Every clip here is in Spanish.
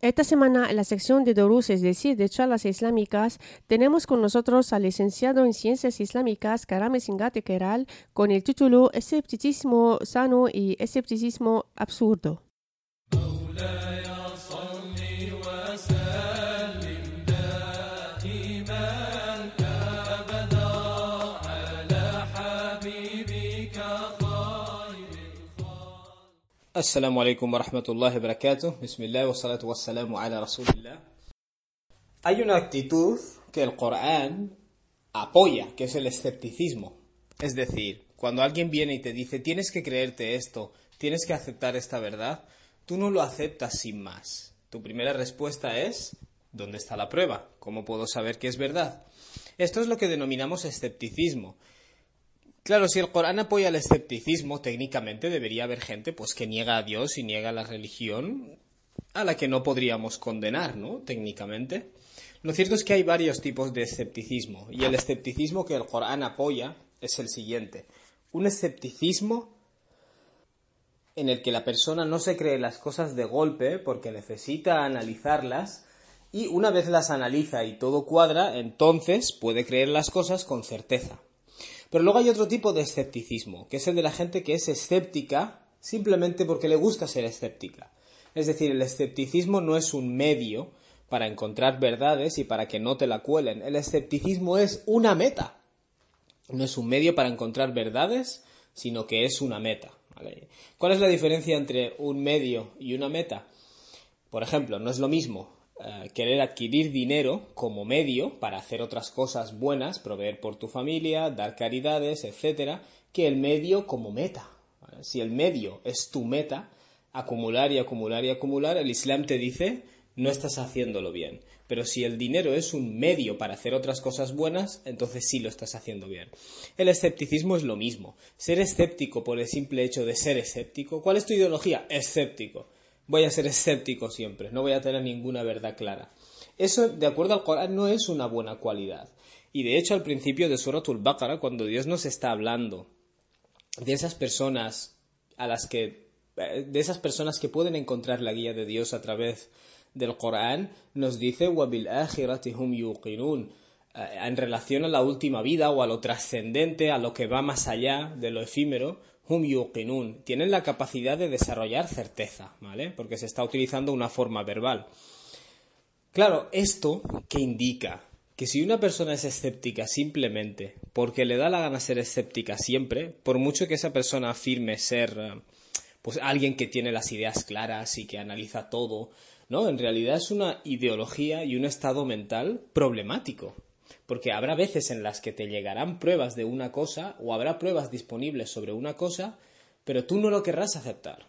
Esta semana, en la sección de Durus, es decir, de charlas islámicas, tenemos con nosotros al licenciado en Ciencias Islámicas Karame Singate Keral con el título Escepticismo sano y escepticismo absurdo. Assalamu alaikum wa rahmatullahi wa barakatuh. Bismillah wa salatu wa salamu ala rasulillah. Hay una actitud que el Corán apoya, que es el escepticismo. Es decir, cuando alguien viene y te dice tienes que creerte esto, tienes que aceptar esta verdad, tú no lo aceptas sin más. Tu primera respuesta es ¿dónde está la prueba? ¿Cómo puedo saber que es verdad? Esto es lo que denominamos escepticismo. Claro, si el Corán apoya el escepticismo, técnicamente debería haber gente pues que niega a Dios y niega la religión a la que no podríamos condenar, ¿no? Técnicamente. Lo cierto es que hay varios tipos de escepticismo, y el escepticismo que el Corán apoya es el siguiente. Un escepticismo en el que la persona no se cree las cosas de golpe porque necesita analizarlas, y una vez las analiza y todo cuadra, entonces puede creer las cosas con certeza. Pero luego hay otro tipo de escepticismo, que es el de la gente que es escéptica simplemente porque le gusta ser escéptica. Es decir, el escepticismo no es un medio para encontrar verdades y para que no te la cuelen. El escepticismo es una meta. No es un medio para encontrar verdades, sino que es una meta, ¿vale? ¿Cuál es la diferencia entre un medio y una meta? Por ejemplo, no es lo mismo querer adquirir dinero como medio para hacer otras cosas buenas, proveer por tu familia, dar caridades, etcétera, que el medio como meta, ¿vale? Si el medio es tu meta, acumular y acumular y acumular, el Islam te dice no estás haciéndolo bien. Pero si el dinero es un medio para hacer otras cosas buenas, entonces sí lo estás haciendo bien. El escepticismo es lo mismo. Ser escéptico por el simple hecho de ser escéptico. ¿Cuál es tu ideología? Escéptico. Voy a ser escéptico siempre, no voy a tener ninguna verdad clara. Eso, de acuerdo al Corán, no es una buena cualidad. Y de hecho, al principio de Suratul Baqara, cuando Dios nos está hablando de esas personas de esas personas que pueden encontrar la guía de Dios a través del Corán, nos dice وَبِالْآخِرَةِ هُمْ يُوقِنُونَ, en relación a la última vida o a lo trascendente, a lo que va más allá de lo efímero. Hum yuqinun, tienen la capacidad de desarrollar certeza, ¿vale? Porque se está utilizando una forma verbal. Claro, ¿esto qué indica? Que si una persona es escéptica simplemente porque le da la gana ser escéptica siempre, por mucho que esa persona afirme ser pues alguien que tiene las ideas claras y que analiza todo, ¿no? En realidad es una ideología y un estado mental problemático. Porque habrá veces en las que te llegarán pruebas de una cosa o habrá pruebas disponibles sobre una cosa, pero tú no lo querrás aceptar.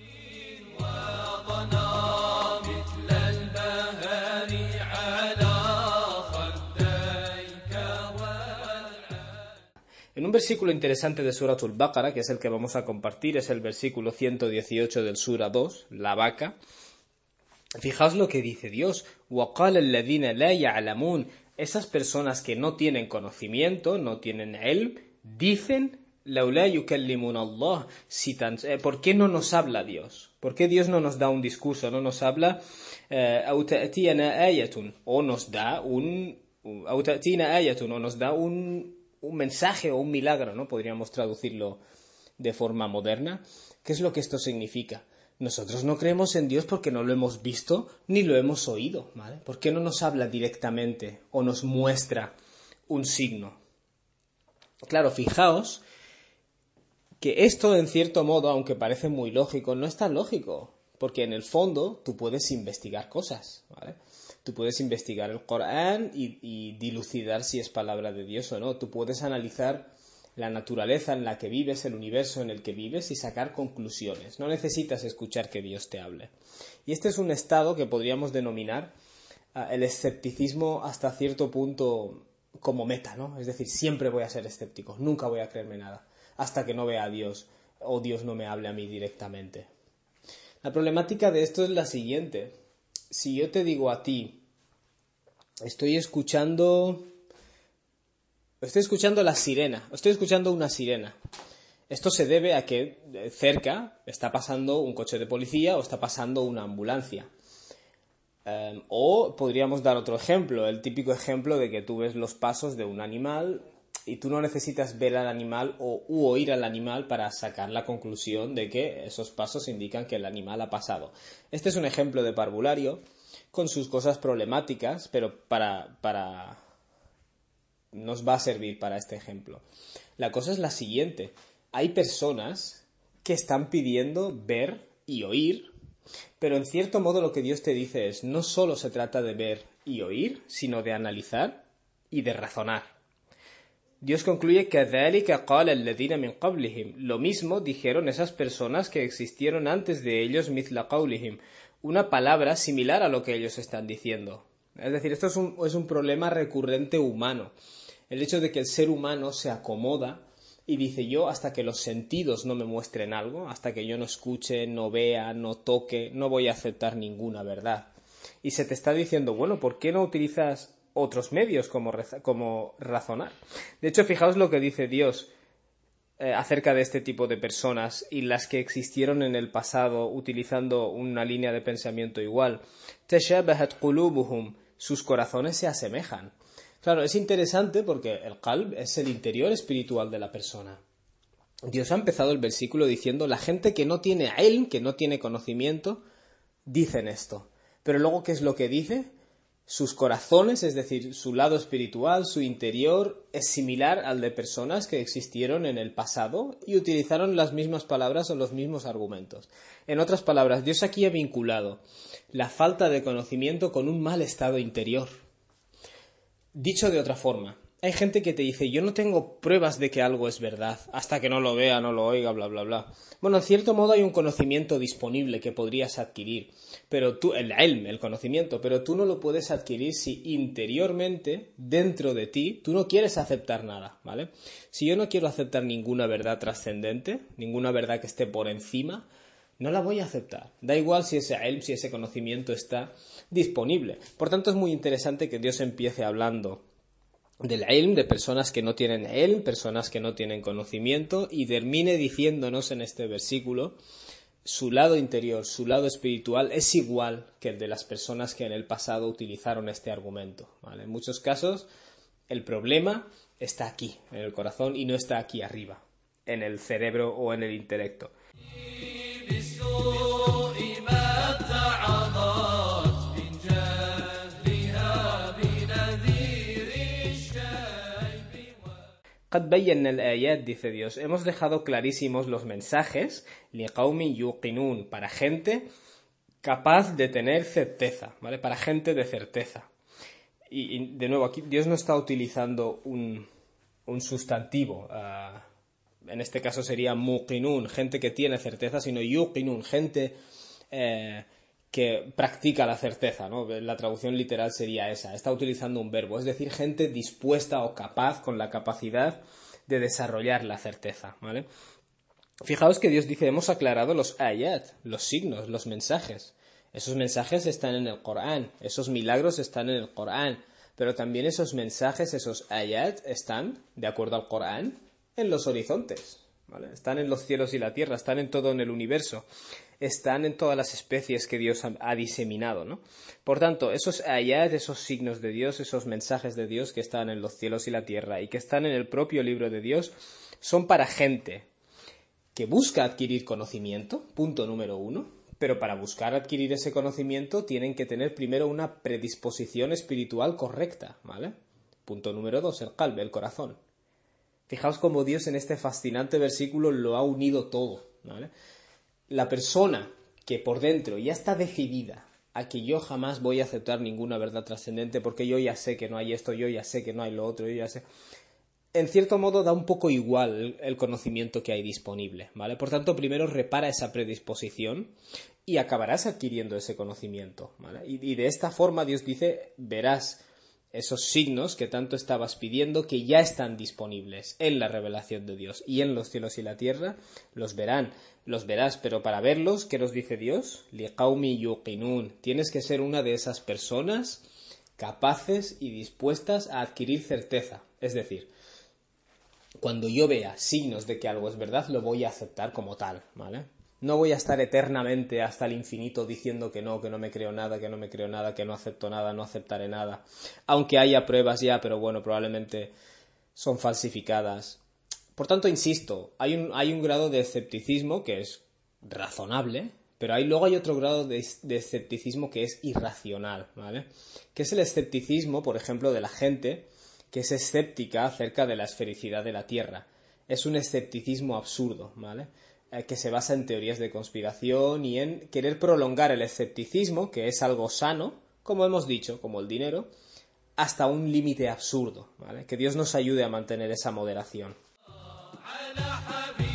En un versículo interesante de Suratul Baqara, que es el que vamos a compartir, es el versículo 118 del Sura 2, la vaca. Fijaos lo que dice Dios. وَقَالَ الَّذِينَ لَا يَعْلَمُونَ. Esas personas que no tienen conocimiento, no tienen ilm, dicen لَوْلَا يُكَلِّمُنَ اللَّهِ. ¿Por qué no nos habla Dios? ¿Por qué Dios no nos da un discurso, no nos habla? أَوْ تَأْتِيَنَا آيَةٌ, o nos da أَوْ تَأْتِينَا آيَةٌ, o nos da un mensaje o un milagro, ¿no? Podríamos traducirlo de forma moderna. ¿Qué es lo que esto significa? Nosotros no creemos en Dios porque no lo hemos visto ni lo hemos oído, ¿vale? ¿Por qué no nos habla directamente o nos muestra un signo? Claro, fijaos que esto, en cierto modo, aunque parece muy lógico, no es tan lógico, porque en el fondo tú puedes investigar cosas, ¿vale? Tú puedes investigar el Corán y dilucidar si es palabra de Dios o no. Tú puedes analizar la naturaleza en la que vives, el universo en el que vives y sacar conclusiones. No necesitas escuchar que Dios te hable. Y este es un estado que podríamos denominar el escepticismo hasta cierto punto como meta, ¿no? Es decir, siempre voy a ser escéptico, nunca voy a creerme nada, hasta que no vea a Dios o Dios no me hable a mí directamente. La problemática de esto es la siguiente. Si yo te digo a ti, estoy escuchando la sirena, estoy escuchando una sirena. Esto se debe a que cerca está pasando un coche de policía o está pasando una ambulancia. O podríamos dar otro ejemplo, el típico ejemplo de que tú ves los pasos de un animal y tú no necesitas ver al animal u oír al animal para sacar la conclusión de que esos pasos indican que el animal ha pasado. Este es un ejemplo de parvulario con sus cosas problemáticas, pero nos va a servir para este ejemplo. La cosa es la siguiente. Hay personas que están pidiendo ver y oír, pero en cierto modo lo que Dios te dice es, no solo se trata de ver y oír, sino de analizar y de razonar. Dios concluye que lo mismo dijeron esas personas que existieron antes de ellos, mithla qawlihim, una palabra similar a lo que ellos están diciendo. Es decir, esto es un problema recurrente humano. El hecho de que el ser humano se acomoda y dice yo hasta que los sentidos no me muestren algo, hasta que yo no escuche, no vea, no toque, no voy a aceptar ninguna verdad. Y se te está diciendo, bueno, ¿por qué no utilizas otros medios como razonar? De hecho, fijaos lo que dice Dios acerca de este tipo de personas y las que existieron en el pasado utilizando una línea de pensamiento igual. Tashabahat qulubuhum, sus corazones se asemejan. Claro, es interesante porque el qalb es el interior espiritual de la persona. Dios ha empezado el versículo diciendo la gente que no tiene ilm, que no tiene conocimiento, dicen esto. Pero luego, ¿qué es lo que dice? Sus corazones, es decir, su lado espiritual, su interior, es similar al de personas que existieron en el pasado y utilizaron las mismas palabras o los mismos argumentos. En otras palabras, Dios aquí ha vinculado la falta de conocimiento con un mal estado interior. Dicho de otra forma, hay gente que te dice, yo no tengo pruebas de que algo es verdad, hasta que no lo vea, no lo oiga, bla, bla, bla. Bueno, en cierto modo hay un conocimiento disponible que podrías adquirir, pero tú, el ilm, el conocimiento, pero tú no lo puedes adquirir si interiormente, dentro de ti, tú no quieres aceptar nada, ¿vale? Si yo no quiero aceptar ninguna verdad trascendente, ninguna verdad que esté por encima, no la voy a aceptar. Da igual si ese ilm, si ese conocimiento está disponible. Por tanto, es muy interesante que Dios empiece hablando del ilm, de personas que no tienen ilm, personas que no tienen conocimiento, y termine diciéndonos en este versículo su lado interior, su lado espiritual es igual que el de las personas que en el pasado utilizaron este argumento, ¿vale? En muchos casos el problema está aquí, en el corazón, y no está aquí arriba, en el cerebro o en el intelecto. قد بينا الآيات, dice Dios, hemos dejado clarísimos los mensajes لقوم يوقنون, para gente capaz de tener certeza, ¿vale? Para gente de certeza. Y de nuevo, aquí Dios no está utilizando un sustantivo, en este caso sería muqinun, gente que tiene certeza, sino yuqinun, gente que practica la certeza, ¿no? La traducción literal sería esa. Está utilizando un verbo, es decir, gente dispuesta o capaz, con la capacidad de desarrollar la certeza, ¿vale? Fijaos que Dios dice, hemos aclarado los ayat, los signos, los mensajes. Esos mensajes están en el Corán, esos milagros están en el Corán, pero también esos mensajes, esos ayat, están, de acuerdo al Corán, en los horizontes, ¿vale? Están en los cielos y la tierra, están en todo en el universo, están en todas las especies que Dios ha diseminado, ¿no? Por tanto, esos ayat, esos signos de Dios, esos mensajes de Dios que están en los cielos y la tierra y que están en el propio libro de Dios, son para gente que busca adquirir conocimiento, punto número 1, pero para buscar adquirir ese conocimiento tienen que tener primero una predisposición espiritual correcta, ¿vale? Punto número 2, el qalb, el corazón. Fijaos cómo Dios en este fascinante versículo lo ha unido todo, ¿vale? La persona que por dentro ya está decidida a que yo jamás voy a aceptar ninguna verdad trascendente porque yo ya sé que no hay esto, yo ya sé que no hay lo otro, yo ya sé. En cierto modo da un poco igual el conocimiento que hay disponible, ¿vale? Por tanto, primero repara esa predisposición y acabarás adquiriendo ese conocimiento, ¿vale? Y de esta forma Dios dice, verás esos signos que tanto estabas pidiendo que ya están disponibles en la revelación de Dios y en los cielos y la tierra los verás, pero para verlos, ¿qué nos dice Dios? Liqaumi yuqinun. Tienes que ser una de esas personas capaces y dispuestas a adquirir certeza, es decir, cuando yo vea signos de que algo es verdad, lo voy a aceptar como tal, ¿vale? No voy a estar eternamente hasta el infinito diciendo que no me creo nada, que no acepto nada, no aceptaré nada. Aunque haya pruebas ya, pero bueno, probablemente son falsificadas. Por tanto, insisto, hay un grado de escepticismo que es razonable, pero luego hay otro grado de escepticismo que es irracional, ¿vale? Que es el escepticismo, por ejemplo, de la gente que es escéptica acerca de la esfericidad de la Tierra. Es un escepticismo absurdo, ¿vale? Que se basa en teorías de conspiración y en querer prolongar el escepticismo, que es algo sano, como hemos dicho, como el dinero, hasta un límite absurdo, ¿vale? Que Dios nos ayude a mantener esa moderación.